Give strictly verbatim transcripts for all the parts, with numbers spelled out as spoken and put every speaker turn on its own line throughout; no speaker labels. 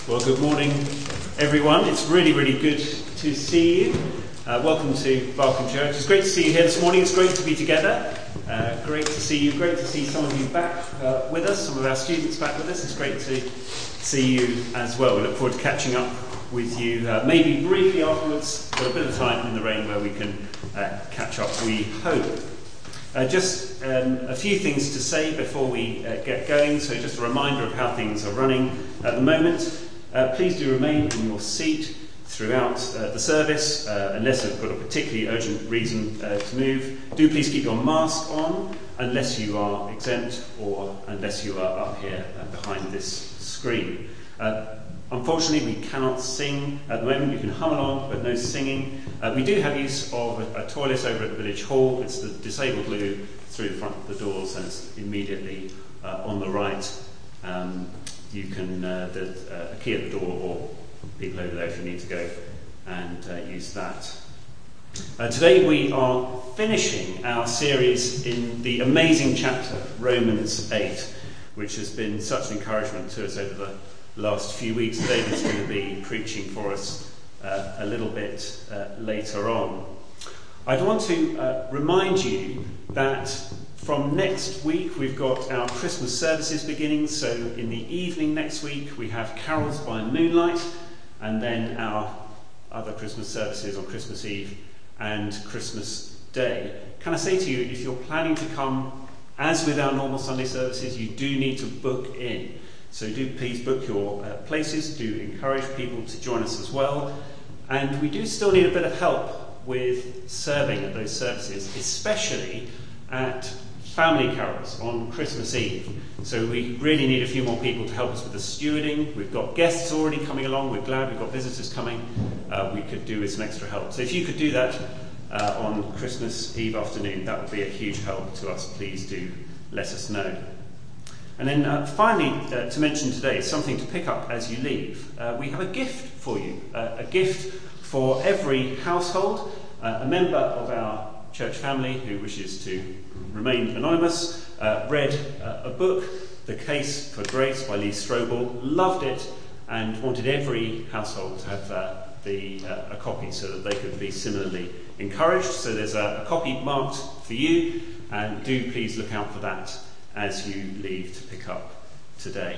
Well, good morning, everyone. It's really, really good to see you. Uh, welcome to Barkham Church. It's great to see you here this morning. It's great to be together. Uh, great to see you. Great to see some of you back uh, with us, some of our students back with us. It's great to see you as well. We look forward to catching up with you, uh, maybe briefly afterwards. Got a bit of time in the rain where we can uh, catch up, we hope. Uh, just um, a few things to say before we uh, get going. So just a reminder of how things are running at the moment. Uh, please do remain in your seat throughout uh, the service, uh, unless you've got a particularly urgent reason uh, to move. Do please keep your mask on, unless you are exempt or unless you are up here uh, behind this screen. Uh, unfortunately, we cannot sing at the moment. You can hum along, but no singing. Uh, we do have use of a, a toilet over at the village hall. It's the disabled loo through the front of the doors, and it's immediately uh, on the right. Um, You can, uh, there's uh, a key at the door, or people over there if you need to go and uh, use that. Uh, today we are finishing our series in the amazing chapter, Romans eight, which has been such an encouragement to us over the last few weeks. David's going to be preaching for us uh, a little bit uh, later on. I'd want to uh, remind you that from next week, we've got our Christmas services beginning. So in the evening next week, we have Carols by Moonlight, and then our other Christmas services on Christmas Eve and Christmas Day. Can I say to you, if you're planning to come, as with our normal Sunday services, you do need to book in. So do please book your uh, places. Do encourage people to join us as well. And we do still need a bit of help with serving at those services, especially at family carols on Christmas Eve. So we really need a few more people to help us with the stewarding. We've got guests already coming along. We're glad we've got visitors coming. Uh, we could do with some extra help. So if you could do that uh, on Christmas Eve afternoon, that would be a huge help to us. Please do let us know. And then uh, finally, uh, to mention today, something to pick up as you leave. Uh, we have a gift for you, uh, a gift for every household. Uh, a member of our church family who wishes to remain anonymous uh, read uh, a book, The Case for Grace by Lee Strobel, loved it, and wanted every household to have uh, the uh, a copy so that they could be similarly encouraged. So there's a, a copy marked for you, and do please look out for that as you leave to pick up today.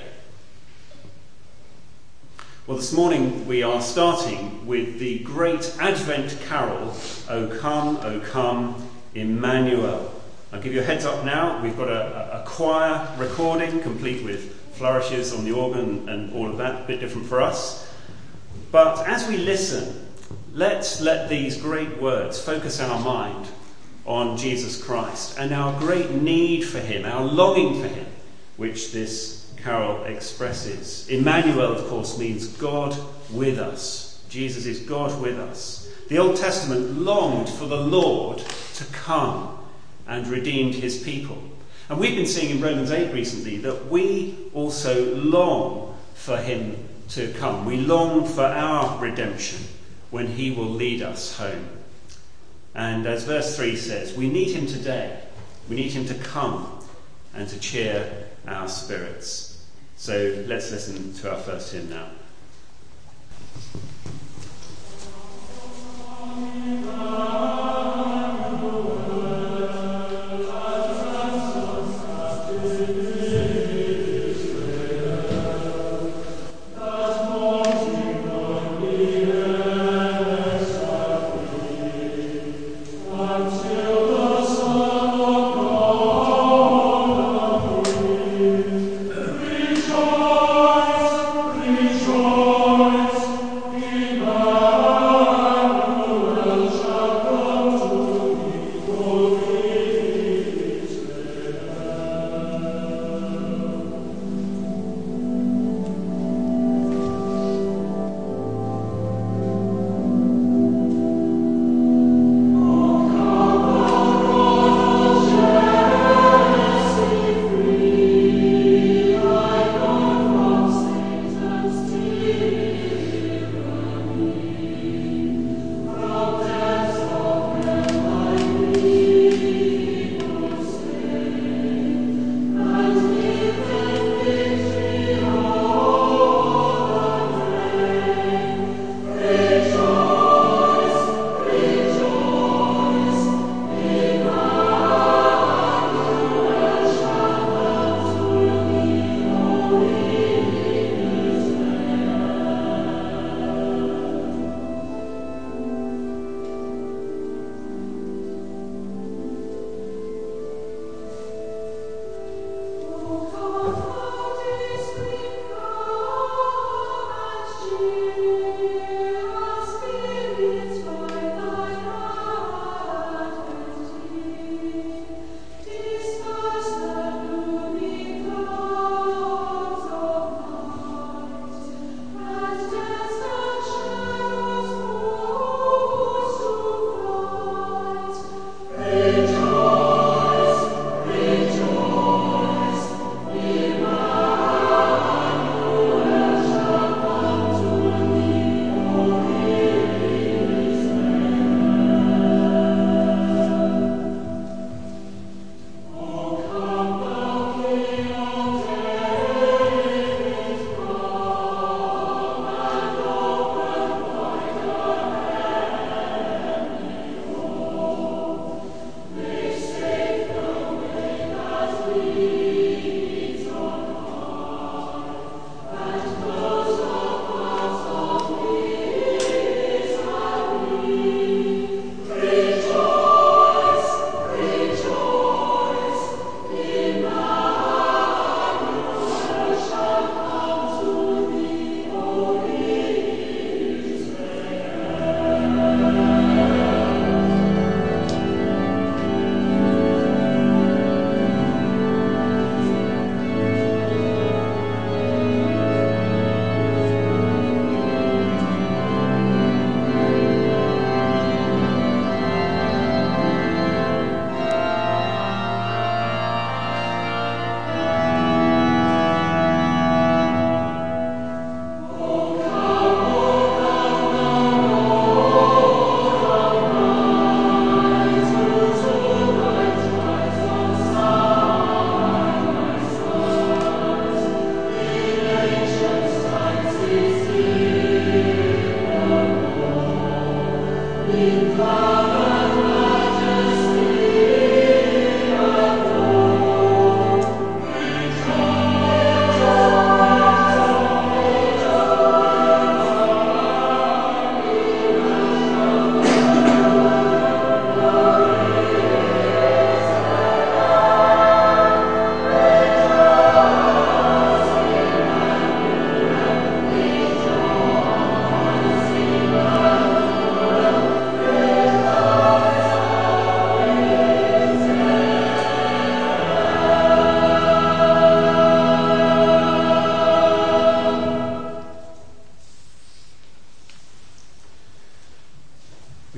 Well, this morning we are starting with the great Advent carol, O Come, O Come, Emmanuel. I'll give you a heads up now. We've got a, a choir recording, complete with flourishes on the organ and all of that, a bit different for us. But as we listen, let's let these great words focus our mind on Jesus Christ and our great need for him, our longing for him, which this carol expresses. Emmanuel, of course, means God with us. Jesus is God with us. The Old Testament longed for the Lord to come and redeemed his people. And we've been seeing in Romans eight recently that we also long for him to come. We long for our redemption when he will lead us home. And as verse three says, we need him today. We need him to come and to cheer our spirits. So let's listen to our first hymn now.
Rejoice, rejoice.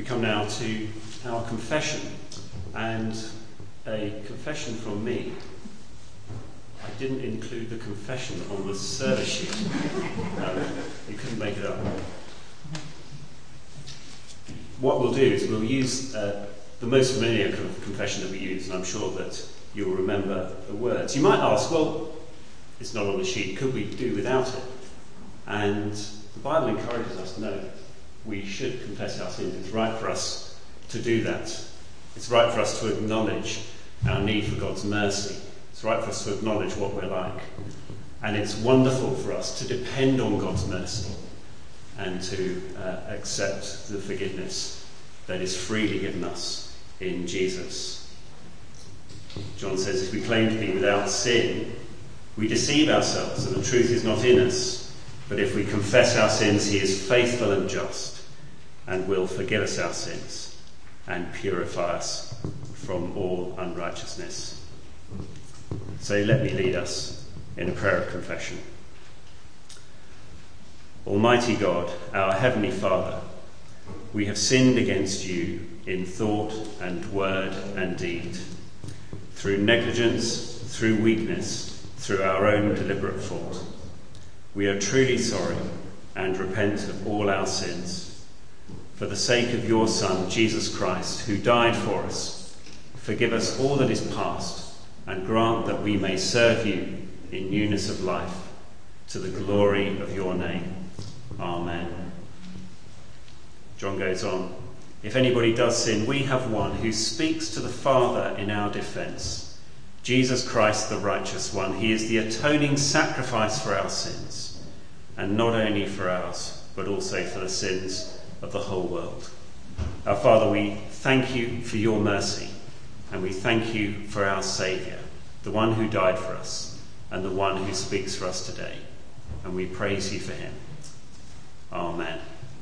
come now to our confession, and a confession from me. I didn't include the confession on the service sheet. No, you couldn't make it up. What we'll do is we'll use uh, the most familiar confession that we use, and I'm sure that you'll remember the words. You might ask, well, it's not on the sheet, could we do without it? And the Bible encourages us, no, we should confess our sins. It's right for us to do that. It's right for us to acknowledge our need for God's mercy. It's right for us to acknowledge what we're like. And it's wonderful for us to depend on God's mercy and to uh, accept the forgiveness that is freely given us in Jesus. John says, if we claim to be without sin, we deceive ourselves and the truth is not in us. But if we confess our sins, he is faithful and just and will forgive us our sins and purify us from all unrighteousness. So let me lead us in a prayer of confession. Almighty God, our Heavenly Father, we have sinned against you in thought and word and deed, through negligence, through weakness, through our own deliberate fault. We are truly sorry and repent of all our sins. For the sake of your Son, Jesus Christ, who died for us, forgive us all that is past and grant that we may serve you in newness of life, to the glory of your name. Amen. John goes on, if anybody does sin, we have one who speaks to the Father in our defence, Jesus Christ the righteous one. He is the atoning sacrifice for our sins, and not only for ours, but also for the sins of the whole world. Our Father, we thank you for your mercy, and we thank you for our Saviour, the one who died for us, and the one who speaks for us today. And we praise you for him. Amen.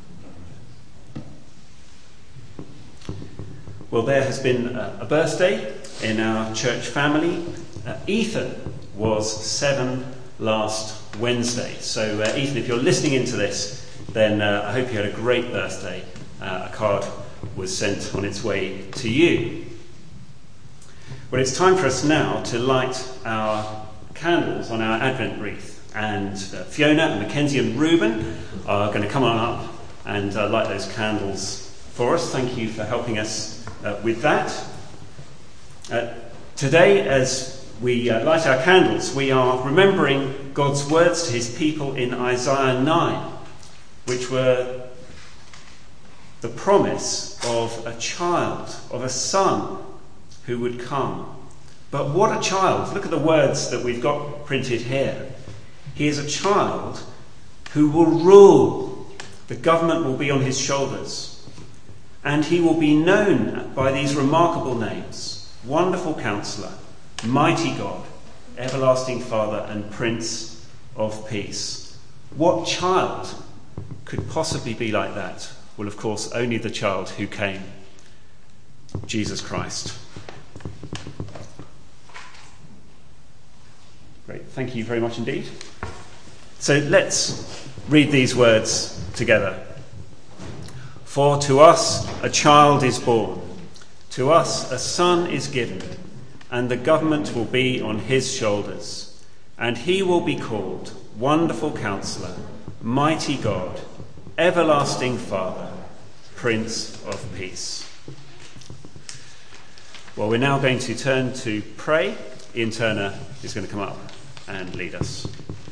Well, there has been a, a birthday in our church family. Uh, Ethan was seven last Wednesday. So, uh, Ethan, if you're listening into this, then uh, I hope you had a great birthday. Uh, a card was sent on its way to you. Well, it's time for us now to light our candles on our Advent wreath. And uh, Fiona and Mackenzie and Reuben are going to come on up and uh, light those candles for us. Thank you for helping us uh, with that. Uh, today, as we uh, light our candles, we are remembering God's words to his people in Isaiah nine, which were the promise of a child, of a son who would come. But what a child! Look at the words that we've got printed here. He is a child who will rule. The government will be on his shoulders. And he will be known by these remarkable names: Wonderful Counselor, Mighty God, Everlasting Father, and Prince of Peace. What child could possibly be like that? Well, of course, only the child who came, Jesus Christ. Great, thank you very much indeed. So let's read these words together. For to us a child is born, to us a son is given, and the government will be on his shoulders, and he will be called Wonderful Counselor, Mighty God, Everlasting Father, Prince of Peace. Well, we're now going to turn to pray. Ian Turner is going to come up and lead us.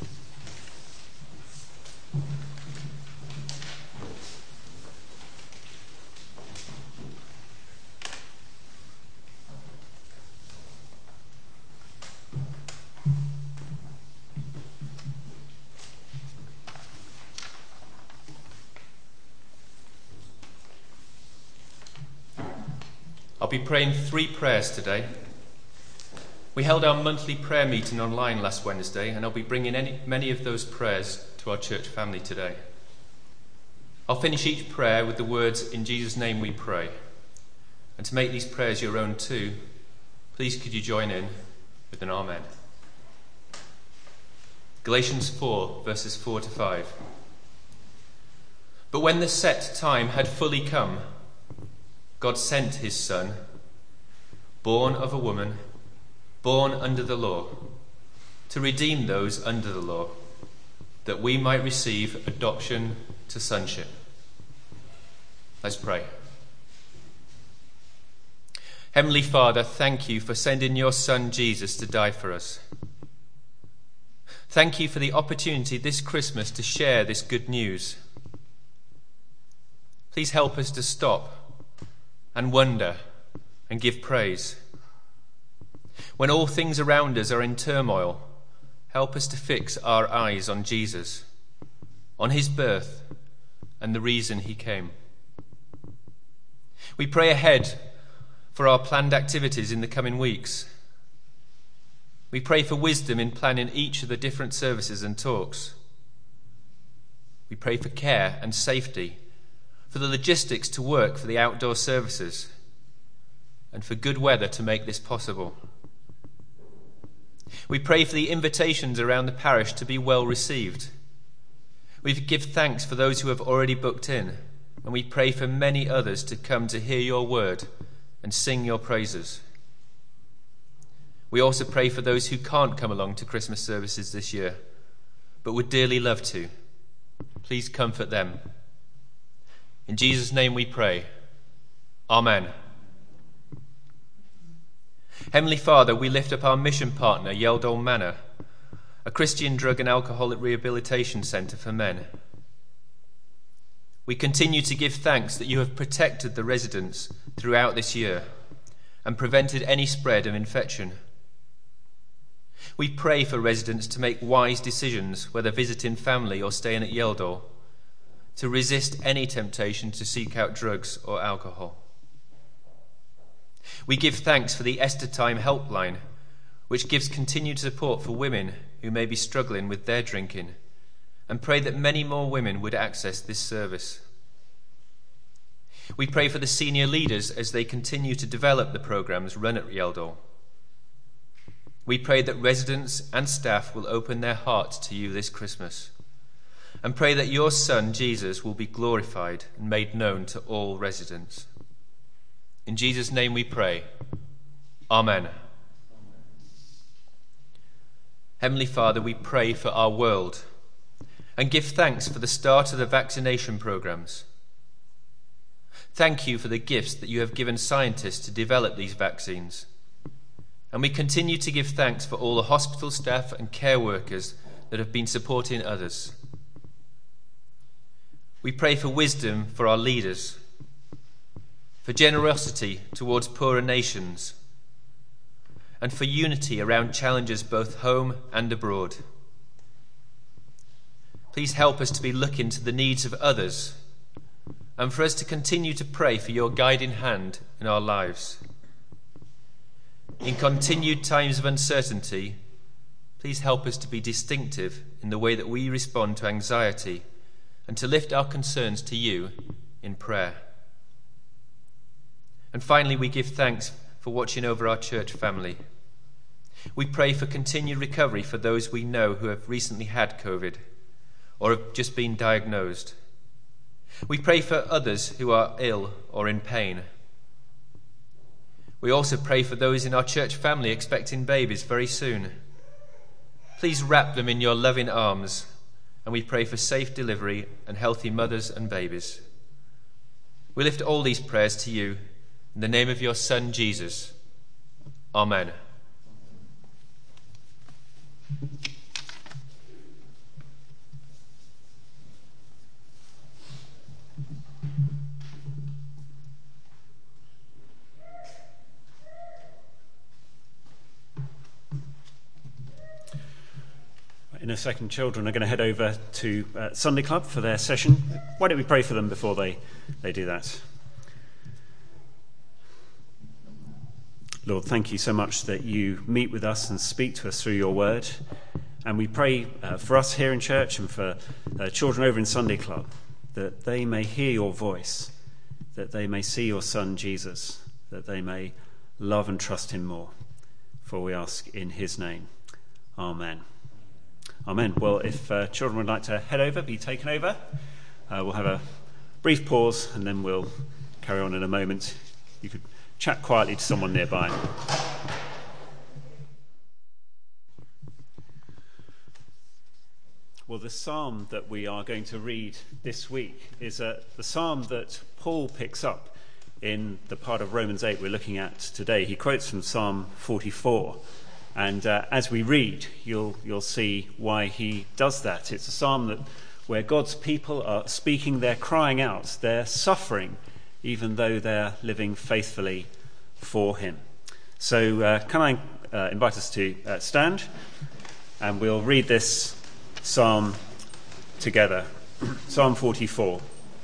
I'll be praying three prayers today. We held our monthly prayer meeting online last Wednesday, and I'll be bringing any, many of those prayers to our church family today. I'll finish each prayer with the words, "In Jesus' name we pray." And to make these prayers your own too, please could you join in with an Amen. Galatians four, verses four to five. But when the set time had fully come, God sent his Son, born of a woman, born under the law, to redeem those under the law, that we might receive adoption to sonship. Let's pray. Heavenly Father, thank you for sending your Son Jesus to die for us. Thank you for the opportunity this Christmas to share this good news. Please help us to stop and wonder and give praise. When all things around us are in turmoil, help us to fix our eyes on Jesus, on his birth and the reason he came. We pray ahead for our planned activities in the coming weeks. We pray for wisdom in planning each of the different services and talks. We pray for care and safety, for the logistics to work for the outdoor services, and for good weather to make this possible. We pray for the invitations around the parish to be well received. We give thanks for those who have already booked in, and we pray for many others to come to hear your word and sing your praises. We also pray for those who can't come along to Christmas services this year, but would dearly love to. Please comfort them. In Jesus' name we pray. Amen. Heavenly Father, we lift up our mission partner, Yeldol Manor, a Christian drug and alcoholic rehabilitation centre for men. We continue to give thanks that you have protected the residents throughout this year and prevented any spread of infection. We pray for residents to make wise decisions, whether visiting family or staying at Yeldol, to resist any temptation to seek out drugs or alcohol. We give thanks for the Esther Time helpline, which gives continued support for women who may be struggling with their drinking, and pray that many more women would access this service. We pray for the senior leaders as they continue to develop the programmes run at Yeldol. We pray that residents and staff will open their hearts to you this Christmas, and pray that your Son, Jesus, will be glorified and made known to all residents. In Jesus' name we pray. Amen. Heavenly Father, we pray for our world and give thanks for the start of the vaccination programmes. Thank you for the gifts that you have given scientists to develop these vaccines. And we continue to give thanks for all the hospital staff and care workers that have been supporting others. We pray for wisdom for our leaders, for generosity towards poorer nations, and for unity around challenges both home and abroad. Please help us to be looking to the needs of others, and for us to continue to pray for your guiding hand in our lives. In continued times of uncertainty, please help us to be distinctive in the way that we respond to anxiety and to lift our concerns to you in prayer. And finally, we give thanks for watching over our church family. We pray for continued recovery for those we know who have recently had COVID or have just been diagnosed. We pray for others who are ill or in pain. We also pray for those in our church family expecting babies very soon. Please wrap them in your loving arms, and we pray for safe delivery and healthy mothers and babies. We lift all these prayers to you in the name of your Son, Jesus. Amen.
In a second, children are going to head over to uh, Sunday Club for their session. Why don't we pray for them before they, they do that? Lord, thank you so much that you meet with us and speak to us through your word. And we pray uh, for us here in church and for uh, children over in Sunday Club, that they may hear your voice, that they may see your Son, Jesus, that they may love and trust him more. For we ask in his name. Amen. Amen. Well, if uh, children would like to head over, be taken over, uh, we'll have a brief pause and then we'll carry on in a moment You could chat quietly to someone nearby. Well, the psalm that we are going to read this week is uh, the psalm that Paul picks up in the part of Romans eight we're looking at today. He quotes from Psalm forty-four, and uh, as we read, you'll you'll see why he does that. It's a psalm that where God's people are speaking, they're crying out, they're suffering, even though they're living faithfully for him. So uh, can I uh, invite us to uh, stand, and we'll read this psalm together. Psalm forty-four.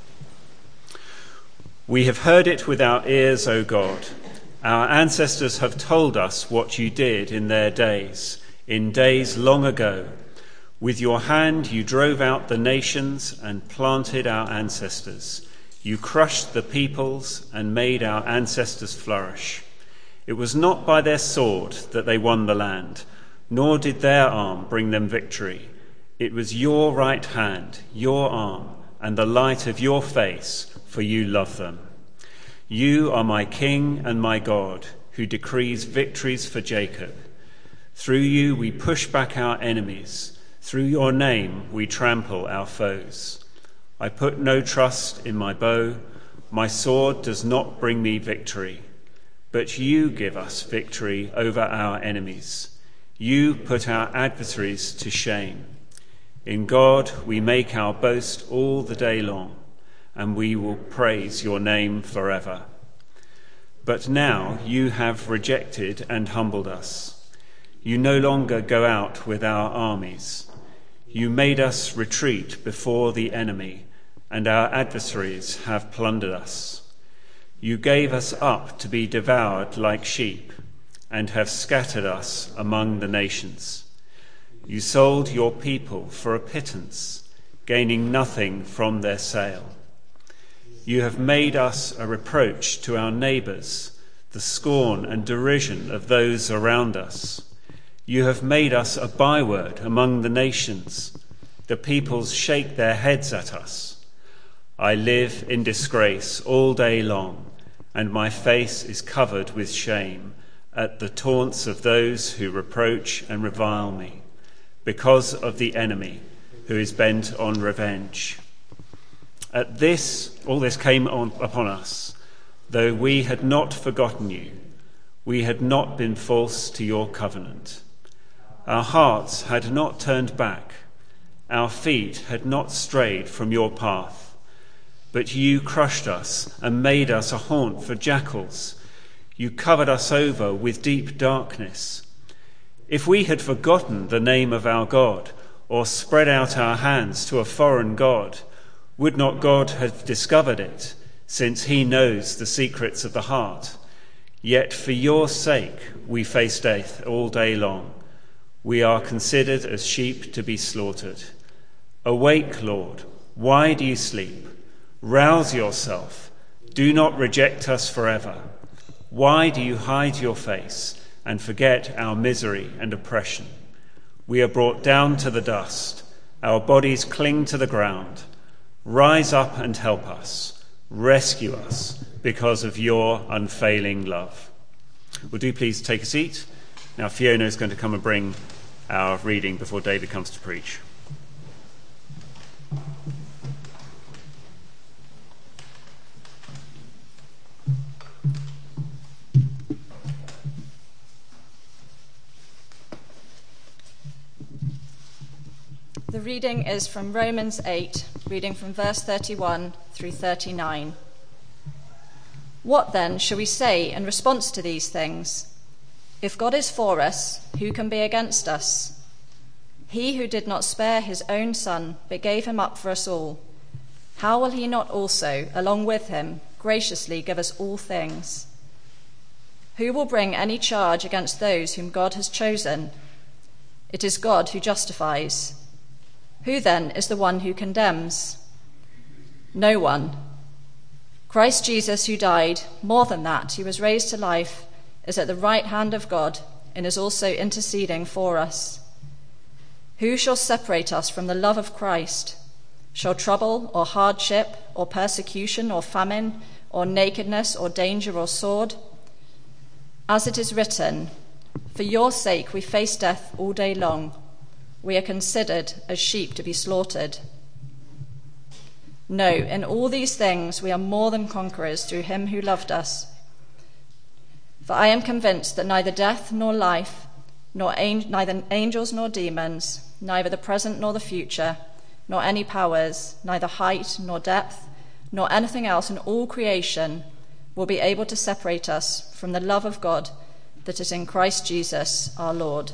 We have heard it with our ears, O God. Our ancestors have told us what you did in their days, in days long ago. With your hand you drove out the nations and planted our ancestors. You crushed the peoples and made our ancestors flourish. It was not by their sword that they won the land, nor did their arm bring them victory. It was your right hand, your arm, and the light of your face, for you love them. You are my King and my God, who decrees victories for Jacob. Through you we push back our enemies. Through your name we trample our foes. I put no trust in my bow. My sword does not bring me victory. But you give us victory over our enemies. You put our adversaries to shame. In God we make our boast all the day long, and we will praise your name forever. But now you have rejected and humbled us. You no longer go out with our armies. You made us retreat before the enemy, and our adversaries have plundered us. You gave us up to be devoured like sheep, and have scattered us among the nations. You sold your people for a pittance, gaining nothing from their sale. You have made us a reproach to our neighbours, the scorn and derision of those around us. You have made us a byword among the nations. The peoples shake their heads at us. I live in disgrace all day long, and my face is covered with shame at the taunts of those who reproach and revile me, because of the enemy who is bent on revenge. At this, all this came on, upon us, though we had not forgotten you. We had not been false to your covenant. Our hearts had not turned back. Our feet had not strayed from your path. But you crushed us and made us a haunt for jackals. You covered us over with deep darkness. If we had forgotten the name of our God, or spread out our hands to a foreign god, would not God have discovered it, since he knows the secrets of the heart? Yet for your sake we face death all day long. We are considered as sheep to be slaughtered. Awake, Lord, why do you sleep? Rouse yourself. Do not reject us forever. Why do you hide your face and forget our misery and oppression? We are brought down to the dust. Our bodies cling to the ground. Rise up and help us. Rescue us because of your unfailing love. Well, do please take a seat. Now Fiona is going to come and bring our reading before David comes to preach.
The reading is from Romans eight, reading from verse thirty-one through thirty-nine. What then shall we say in response to these things? If God is for us, who can be against us? He who did not spare his own son, but gave him up for us all, how will he not also, along with him, graciously give us all things? Who will bring any charge against those whom God has chosen? It is God who justifies. Who then is the one who condemns? No one. Christ Jesus, who died, more than that, he was raised to life, is at the right hand of God and is also interceding for us. Who shall separate us from the love of Christ? Shall trouble or hardship or persecution or famine or nakedness, or danger, or sword? As it is written, for your sake we face death all day long. We are considered as sheep to be slaughtered. No, in all these things we are more than conquerors through him who loved us. For I am convinced that neither death nor life, nor an- neither angels nor demons, neither the present nor the future, nor any powers, neither height nor depth, nor anything else in all creation will be able to separate us from the love of God that is in Christ Jesus our Lord.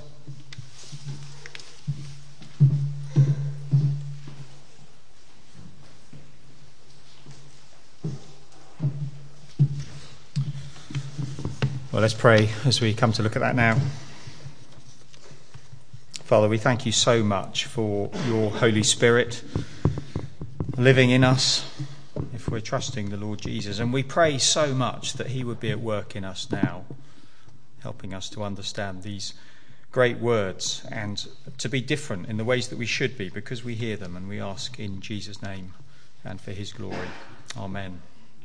Well, let's pray as we come to look at that now. Father, we thank you so much for your Holy Spirit living in us if we're trusting the Lord Jesus. And we pray so much that he would be at work in us now, helping us to understand these great words and to be different in the ways that we should be because we hear them, and we ask in Jesus' name and for his glory. Amen.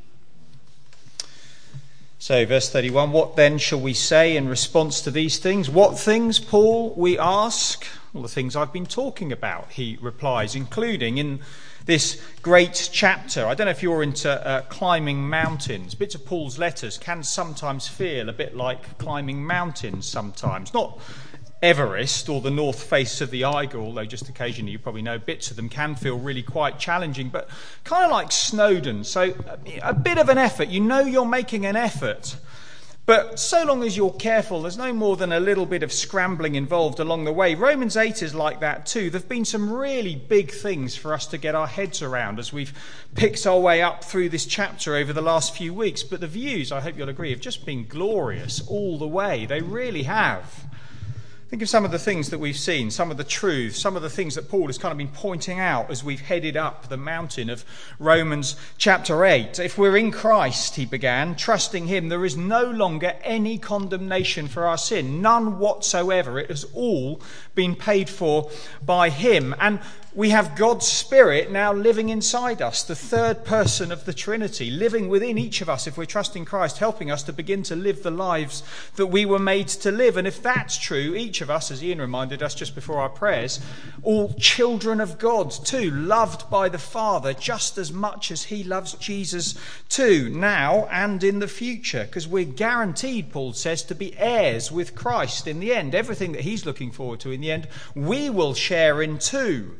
So, verse thirty-one, what then shall we say in response to these things? What things, Paul, we ask? Well, the things I've been talking about, he replies, including in this great chapter. I don't know if you're into uh, climbing mountains. Bits of Paul's letters can sometimes feel a bit like climbing mountains sometimes. Not Everest or the north face of the Eiger, although just occasionally you probably know bits of them can feel really quite challenging, but kind of like Snowdon. So a bit of an effort. You know you're making an effort, but so long as you're careful, there's no more than a little bit of scrambling involved along the way. Romans eight is like that too. There have been some really big things for us to get our heads around as we've picked our way up through this chapter over the last few weeks, but the views, I hope you'll agree, have just been glorious all the way. They really have. Think of some of the things that we've seen, some of the truths, some of the things that Paul has kind of been pointing out as we've headed up the mountain of Romans chapter eight. If we're in Christ, he began, trusting him, there is no longer any condemnation for our sin, none whatsoever. It has all been paid for by him. And we have God's Spirit now living inside us, the third person of the Trinity, living within each of us if we're trusting Christ, helping us to begin to live the lives that we were made to live. And if that's true, each of us, as Ian reminded us just before our prayers, all children of God too, loved by the Father just as much as he loves Jesus too, now and in the future, because we're guaranteed, Paul says, to be heirs with Christ in the end. Everything that he's looking forward to in the end, we will share in too.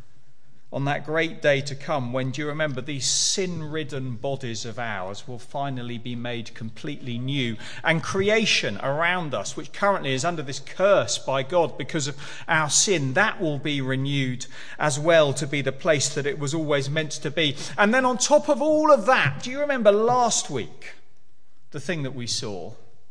On that great day to come, when, do you remember, these sin-ridden bodies of ours will finally be made completely new, and creation around us, which currently is under this curse by God because of our sin, that will be renewed as well to be the place that it was always meant to be. And then on top of all of that, do you remember last week, the thing that we saw?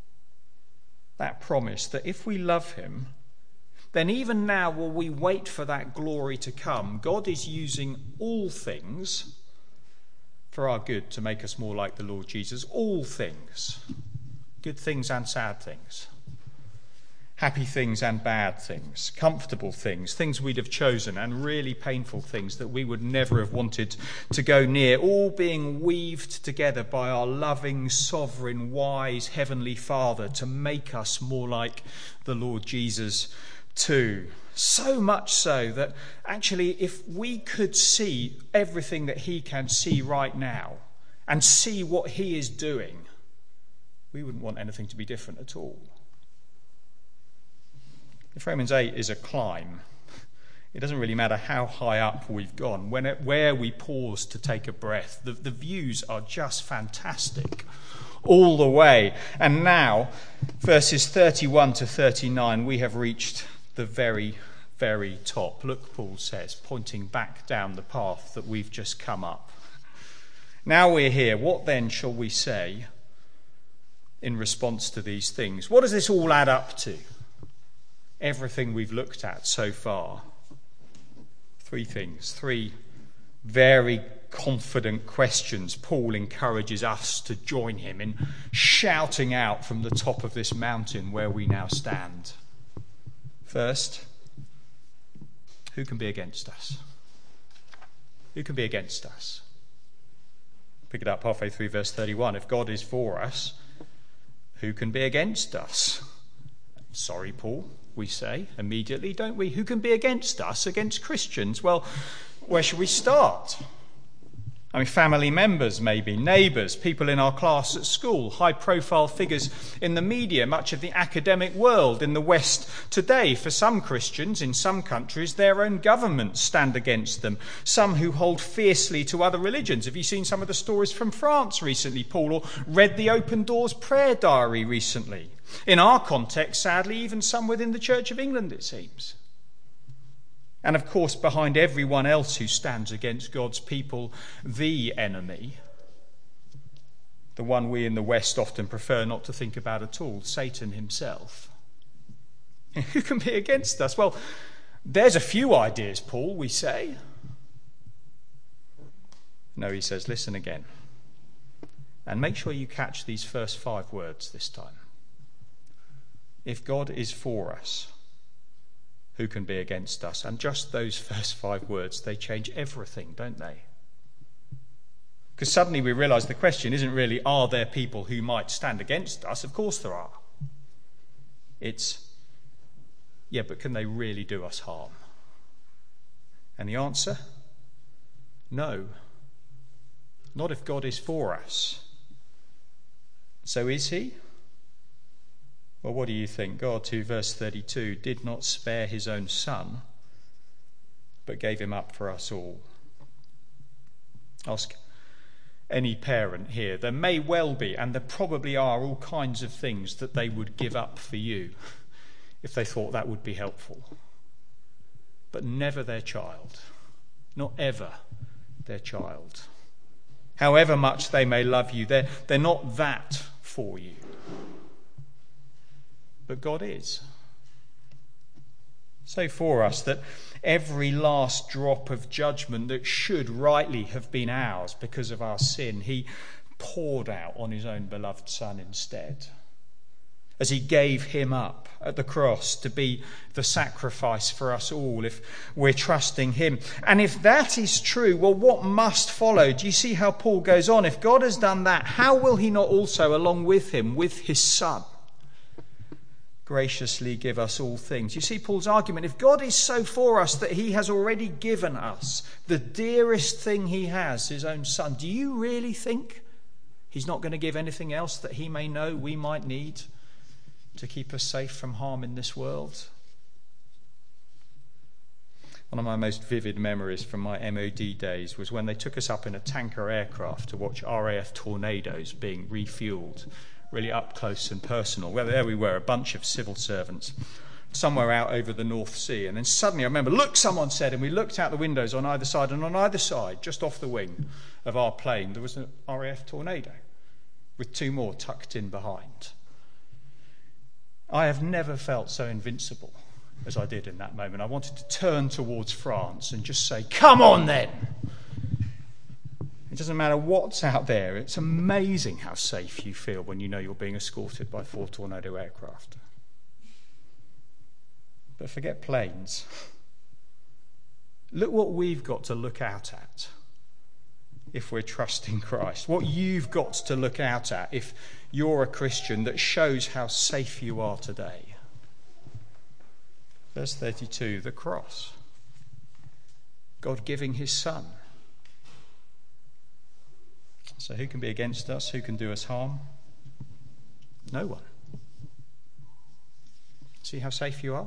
That promise that if we love him, then even now while we wait for that glory to come, God is using all things for our good to make us more like the Lord Jesus. All things. Good things and sad things. Happy things and bad things. Comfortable things. Things we'd have chosen, and really painful things that we would never have wanted to go near. All being weaved together by our loving, sovereign, wise, heavenly Father to make us more like the Lord Jesus too. So much so that actually if we could see everything that he can see right now and see what he is doing, we wouldn't want anything to be different at all. If Romans eight is a climb, it doesn't really matter how high up we've gone. When it, where we pause to take a breath, the, the views are just fantastic all the way. And now, verses thirty-one to thirty-nine, we have reached the very, very top. Look, Paul says, pointing back down the path that we've just come up. Now we're here. What then shall we say in response to these things? What does this all add up to? Everything we've looked at so far. Three things. Three very confident questions Paul encourages us to join him in shouting out from the top of this mountain where we now stand. First, who can be against us? Who can be against us? Pick it up halfway through verse thirty-one. If God is for us, who can be against us? Sorry, Paul, we say immediately, don't we? Who can be against us, against Christians? Well, where should we start? I mean, family members maybe, neighbours, people in our class at school, high-profile figures in the media, much of the academic world in the West today. For some Christians in some countries, their own governments stand against them. Some who hold fiercely to other religions. Have you seen some of the stories from France recently, Paul, or read the Open Doors prayer diary recently? In our context, sadly, even some within the Church of England, it seems. And of course, behind everyone else who stands against God's people, the enemy, the one we in the West often prefer not to think about at all, Satan himself. Who can be against us? Well, there's a few ideas, Paul, we say. No, he says, listen again. And make sure you catch these first five words this time. If God is for us, who can be against us? And just those first five words, they change everything, don't they? Because suddenly we realise the question isn't really, are there people who might stand against us? Of course there are. It's, yeah, but can they really do us harm? And the answer? No. Not if God is for us. So is he? Well, what do you think? God, to verse thirty-two, did not spare his own son, but gave him up for us all. Ask any parent here. There may well be, and there probably are, all kinds of things that they would give up for you if they thought that would be helpful. But never their child. Not ever their child. However much they may love you, they're, they're not that for you. But God is. So for us that every last drop of judgment that should rightly have been ours because of our sin, he poured out on his own beloved Son instead, as he gave him up at the cross to be the sacrifice for us all if we're trusting him. And if that is true, well, what must follow? Do you see how Paul goes on? If God has done that, how will he not also, along with him, with his Son, graciously give us all things? You see Paul's argument. If God is so for us that he has already given us the dearest thing he has, his own Son, do you really think he's not going to give anything else that he may know we might need to keep us safe from harm in this world? One of my most vivid memories from my M O D days was when they took us up in a tanker aircraft to watch R A F Tornadoes being refuelled, really up close and personal. Well, there we were, a bunch of civil servants, somewhere out over the North Sea. And then suddenly I remember, look, someone said, and we looked out the windows on either side, and on either side, just off the wing of our plane, there was an R A F Tornado with two more tucked in behind. I have never felt so invincible as I did in that moment. I wanted to turn towards France and just say, come on then! It doesn't matter what's out there. It's amazing how safe you feel when you know you're being escorted by four Tornado aircraft. But forget planes. Look what we've got to look out at if we're trusting Christ. What you've got to look out at if you're a Christian, that shows how safe you are today. Verse thirty-two, the cross. God giving his Son. So who can be against us? Who can do us harm? No one. See how safe you are?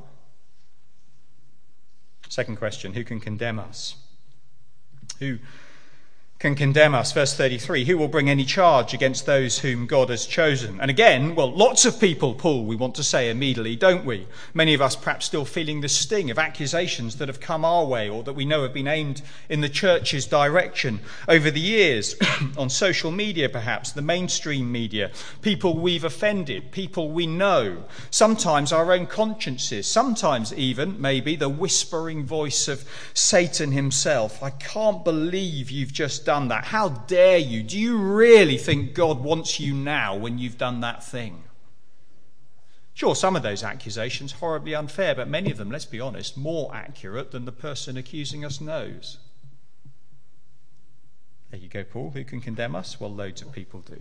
Second question, who can condemn us? Who can condemn us? Verse thirty-three, who will bring any charge against those whom God has chosen? And again, well, lots of people, Paul, we want to say immediately, don't we? Many of us perhaps still feeling the sting of accusations that have come our way or that we know have been aimed in the church's direction over the years, on social media perhaps, the mainstream media, people we've offended, people we know, sometimes our own consciences, sometimes even, maybe, the whispering voice of Satan himself. I can't believe you've just done that. How dare you? Do you really think God wants you now when you've done that thing? Sure, some of those accusations horribly unfair, but many of them, let's be honest, more accurate than the person accusing us knows. There you go, Paul. Who can condemn us? Well, loads of people do.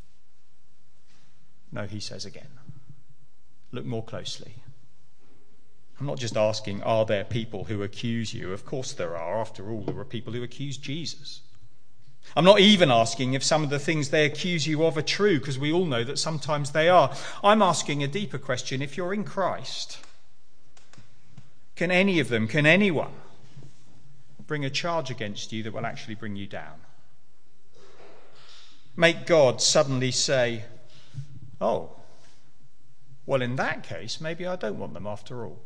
No, he says again. Look more closely. I'm not just asking, are there people who accuse you? Of course there are. After all, there are people who accuse Jesus. I'm not even asking if some of the things they accuse you of are true, because we all know that sometimes they are. I'm asking a deeper question. If you're in Christ, can any of them, can anyone bring a charge against you that will actually bring you down? Make God suddenly say, oh, well, in that case, maybe I don't want them after all.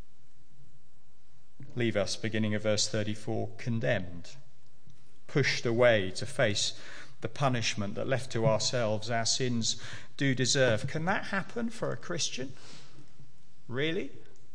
Leave us, beginning of verse thirty-four, condemned, pushed away to face the punishment that left to ourselves our sins do deserve. Can that happen for a Christian? Really?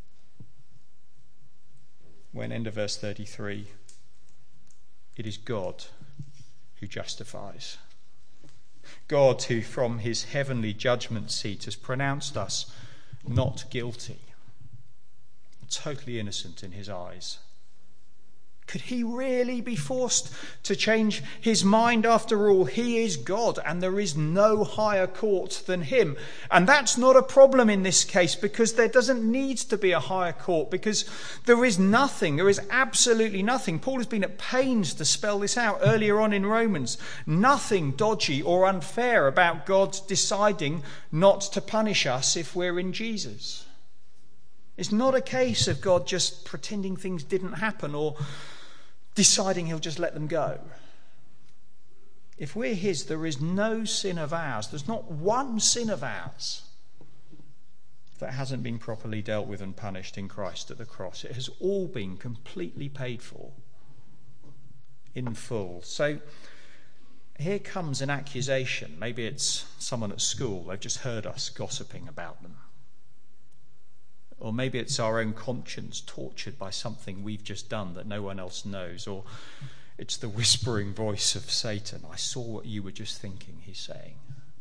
When, end of verse thirty-three, it is God who justifies. God who from his heavenly judgment seat has pronounced us not guilty, totally innocent in his eyes. Could he really be forced to change his mind? After all, he is God and there is no higher court than him. And that's not a problem in this case, because there doesn't need to be a higher court, because there is nothing, there is absolutely nothing. Paul has been at pains to spell this out earlier on in Romans. Nothing dodgy or unfair about God deciding not to punish us if we're in Jesus. It's not a case of God just pretending things didn't happen or deciding he'll just let them go. If we're his, there is no sin of ours. There's not one sin of ours that hasn't been properly dealt with and punished in Christ at the cross. It has all been completely paid for in full. So here comes an accusation. Maybe it's someone at school. They've just heard us gossiping about them. Or maybe it's our own conscience tortured by something we've just done that no one else knows. Or it's the whispering voice of Satan. I saw what you were just thinking, he's saying.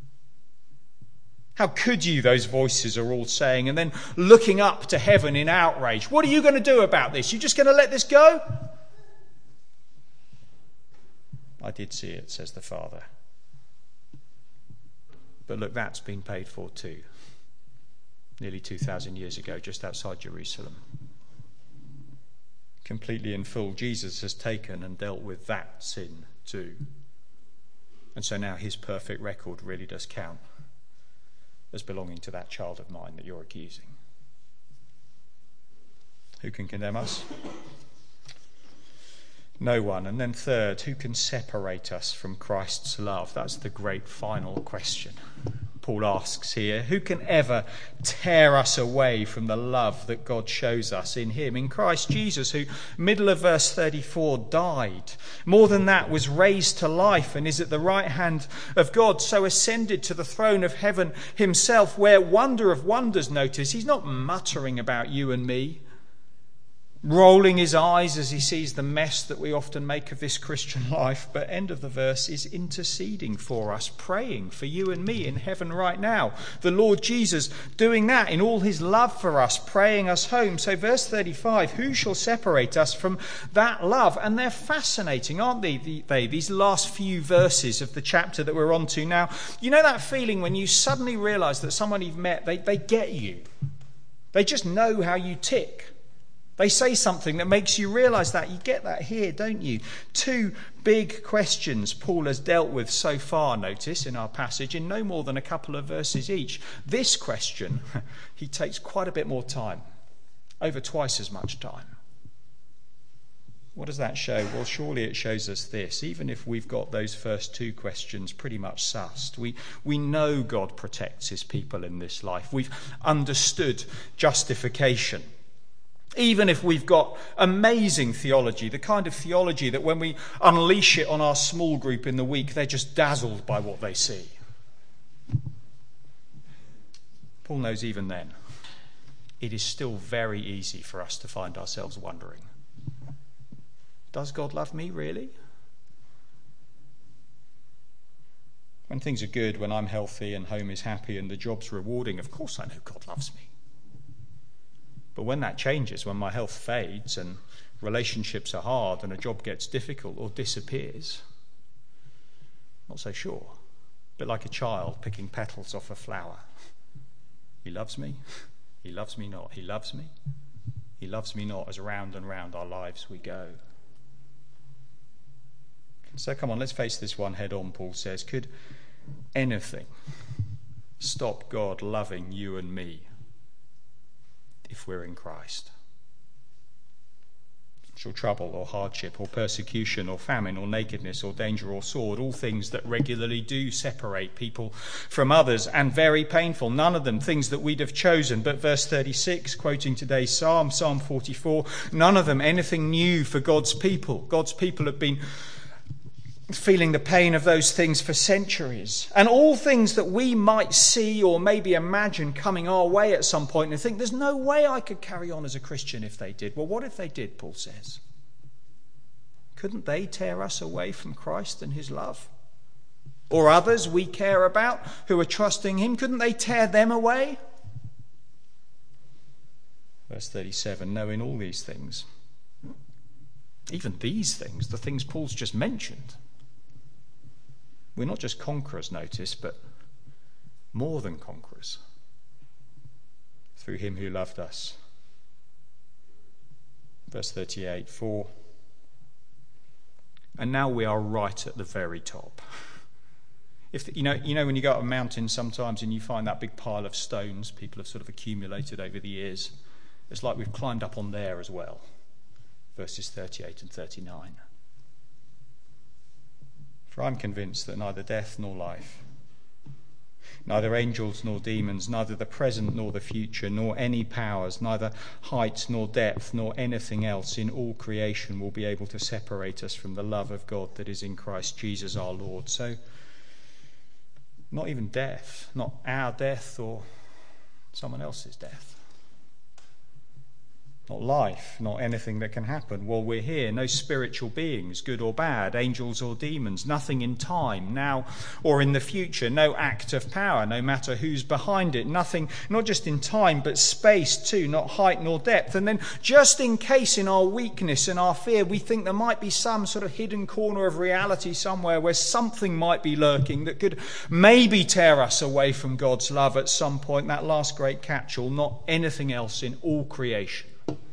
How could you, those voices are all saying, and then looking up to heaven in outrage. What are you going to do about this? You just going to let this go? I did see it, says the Father. But look, that's been paid for too. Nearly two thousand years ago, just outside Jerusalem. Completely in full, Jesus has taken and dealt with that sin too. And so now his perfect record really does count as belonging to that child of mine that you're accusing. Who can condemn us? No one. And then third, who can separate us from Christ's love? That's the great final question Paul asks here. Who can ever tear us away from the love that God shows us in him, in Christ Jesus, who, middle of verse thirty-four, died. More than that, was raised to life and is at the right hand of God, so ascended to the throne of heaven himself, where, wonder of wonders, notice, he's not muttering about you and me, rolling his eyes as he sees the mess that we often make of this Christian life, but end of the verse is interceding for us, praying for you and me in heaven right now. The Lord Jesus doing that in all his love for us, praying us home. So verse thirty-five, who shall separate us from that love? And they're fascinating, aren't they, they? These last few verses of the chapter that we're on to now. You know that feeling when you suddenly realise that someone you've met, they, they get you. They just know how you tick. They say something that makes you realise that. You get that here, don't you? Two big questions Paul has dealt with so far, notice, in our passage, in no more than a couple of verses each. This question, he takes quite a bit more time, over twice as much time. What does that show? Well, surely it shows us this. Even if we've got those first two questions pretty much sussed, we, we know God protects his people in this life. We've understood justification. Even if we've got amazing theology, the kind of theology that when we unleash it on our small group in the week, they're just dazzled by what they see. Paul knows even then, it is still very easy for us to find ourselves wondering, does God love me really? When things are good, when I'm healthy and home is happy and the job's rewarding, of course I know God loves me. But when that changes, when my health fades and relationships are hard and a job gets difficult or disappears, Not so sure. A bit like a child picking petals off a flower. He loves me. He loves me not. He loves me. He loves me not, as round and round our lives we go. So come on, let's face this one head on, Paul says. Could anything stop God loving you and me if we're in Christ? Or trouble or hardship or persecution or famine or nakedness or danger or sword, all things that regularly do separate people from others and very painful, none of them things that we'd have chosen. But verse thirty-six, quoting today's psalm, Psalm forty-four, none of them anything new for God's people. God's people have been feeling the pain of those things for centuries. And all things that we might see or maybe imagine coming our way at some point and think, there's no way I could carry on as a Christian if they did. Well, what if they did, Paul says? Couldn't they tear us away from Christ and his love? Or others we care about who are trusting him, couldn't they tear them away? Verse thirty-seven, knowing all these things, even these things, the things Paul's just mentioned, we're not just conquerors, notice, but more than conquerors through him who loved us. Verse thirty-eight, for and now we are right at the very top. If the, you know, you know when you go up a mountain sometimes and you find that big pile of stones people have sort of accumulated over the years, it's like we've climbed up on there as well. Verses thirty-eight and thirty-nine. For I'm convinced that neither death nor life, neither angels nor demons, neither the present nor the future, nor any powers, neither height nor depth, nor anything else in all creation will be able to separate us from the love of God that is in Christ Jesus our Lord. So, not even death, not our death or someone else's death. Not life, not anything that can happen while we're here. No spiritual beings, good or bad, angels or demons, nothing in time, now or in the future, no act of power, no matter who's behind it, nothing, not just in time, but space too, not height nor depth. And then just in case in our weakness and our fear, we think there might be some sort of hidden corner of reality somewhere where something might be lurking that could maybe tear us away from God's love at some point, that last great catch-all, not anything else in all creation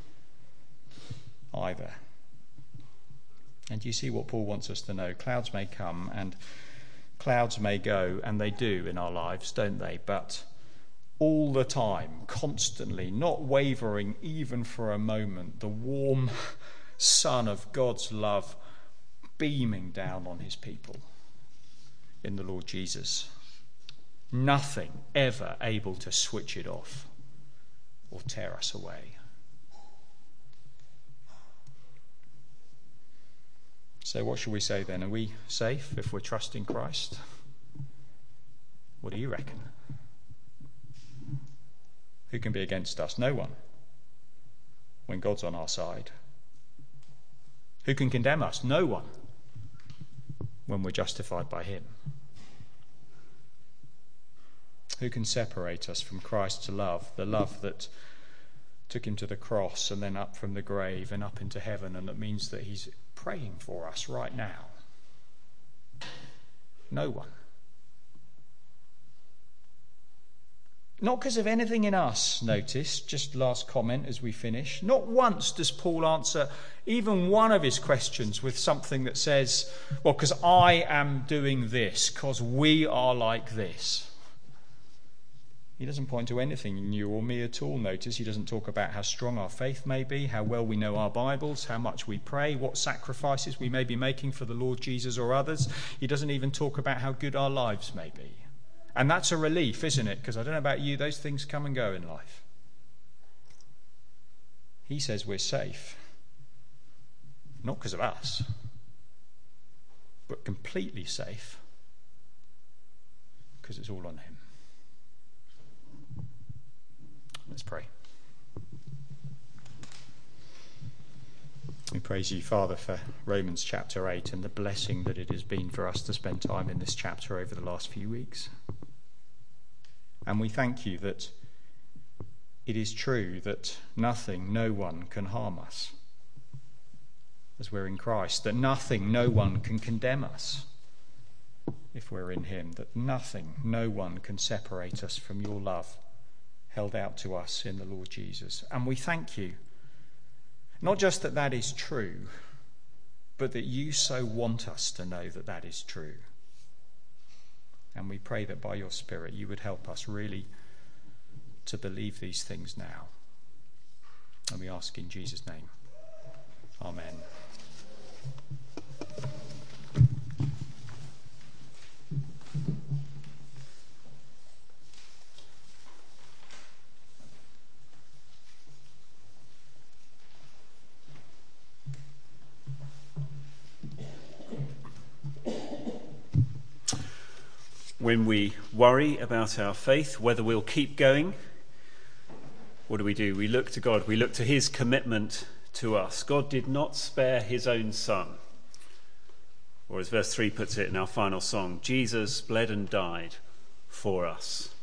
either. And you see what Paul wants us to know. Clouds may come and clouds may go, and they do in our lives, don't they? But all the time, constantly, not wavering even for a moment, the warm sun of God's love beaming down on his people in the Lord Jesus. Nothing ever able to switch it off or tear us away. So what should we say then? Are we safe if we're trusting Christ? What do you reckon? Who can be against us? No one. When God's on our side. Who can condemn us? No one. When we're justified by him. Who can separate us from Christ's love? The love that took him to the cross and then up from the grave and up into heaven, and that means that he's praying for us right now. No one. Not because of anything in us, notice, just last comment as we finish. Not once does Paul answer even one of his questions with something that says, well, because I am doing this, because we are like this. He doesn't point to anything in you or me at all, notice. He doesn't talk about how strong our faith may be, how well we know our Bibles, how much we pray, what sacrifices we may be making for the Lord Jesus or others. He doesn't even talk about how good our lives may be. And that's a relief, isn't it? Because I don't know about you, those things come and go in life. He says we're safe. Not because of us, but completely safe because it's all on him. Let's pray. We praise you, Father, for Romans chapter eight and the blessing that it has been for us to spend time in this chapter over the last few weeks. And we thank you that it is true that nothing, no one can harm us as we're in Christ, that nothing, no one can condemn us if we're in him, that nothing, no one can separate us from your love held out to us in the Lord Jesus. And we thank you, not just that that is true, but that you so want us to know that that is true. And we pray that by your Spirit you would help us really to believe these things now. And we ask in Jesus' name. Amen.
When we worry about our faith, whether we'll keep going, what do we do? We look to God. We look to his commitment to us. God did not spare his own son. Or as verse three puts it in our final song, Jesus bled and died for us.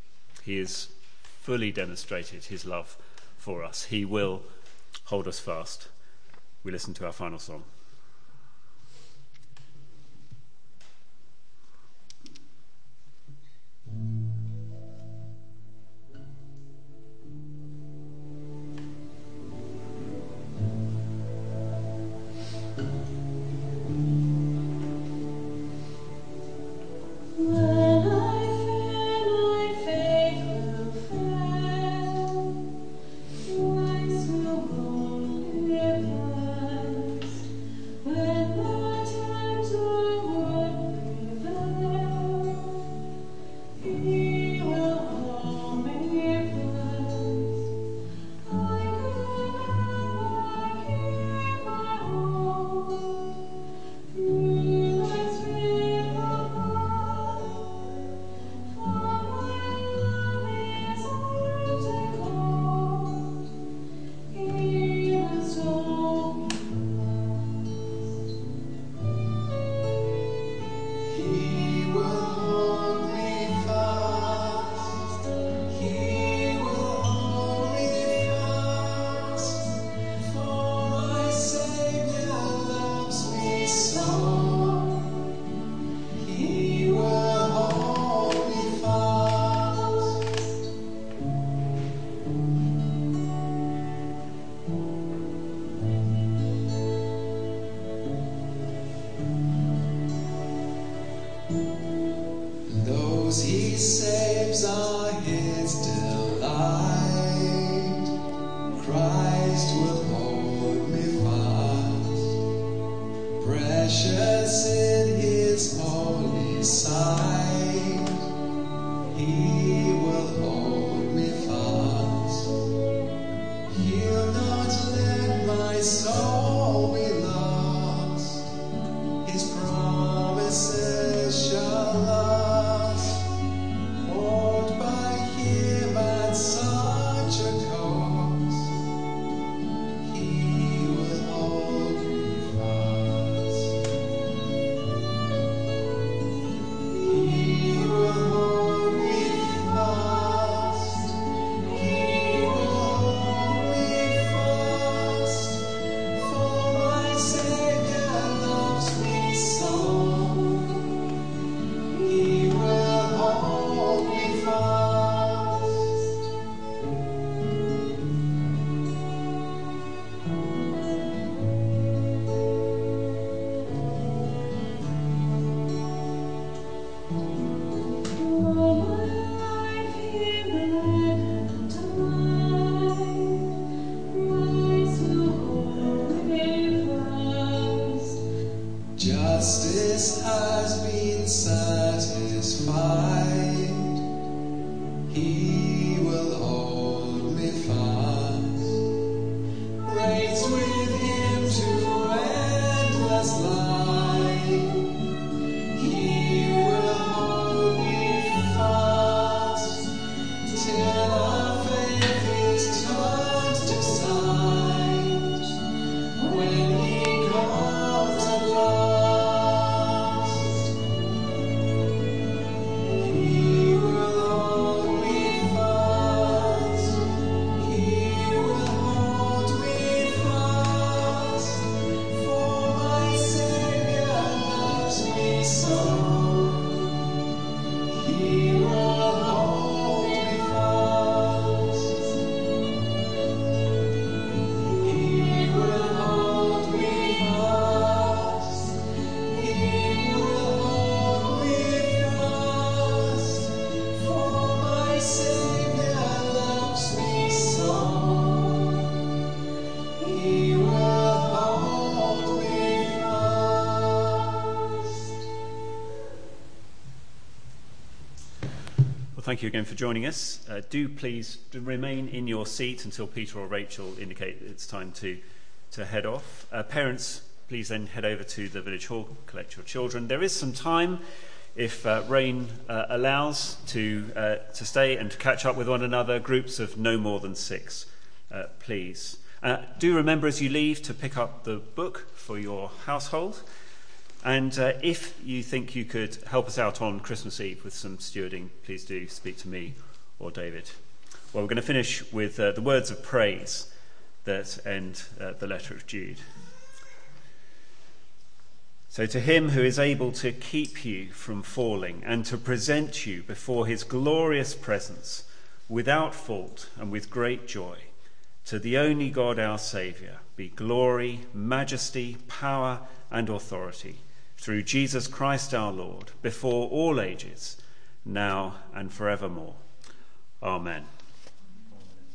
He has fully demonstrated his love for us. He will hold us fast. We listen to our final song.
He
Well, thank you again for joining us. Uh, do please remain in your seat until Peter or Rachel indicate that it's time to, to head off. Uh, parents, please then head over to the village hall, collect your children. There is some time, if uh, rain uh, allows, to uh, to stay and to catch up with one another, groups of no more than six, uh, please. Uh, do remember as you leave to pick up the book for your household. And uh, if you think you could help us out on Christmas Eve with some stewarding, please do speak to me or David. Well, we're going to finish with uh, the words of praise that end uh, the letter of Jude. So to him who is able to keep you from falling and to present you before his glorious presence without fault and with great joy, to the only God our Saviour be glory, majesty, power and authority through Jesus Christ our Lord, before all ages, now and forevermore. Amen.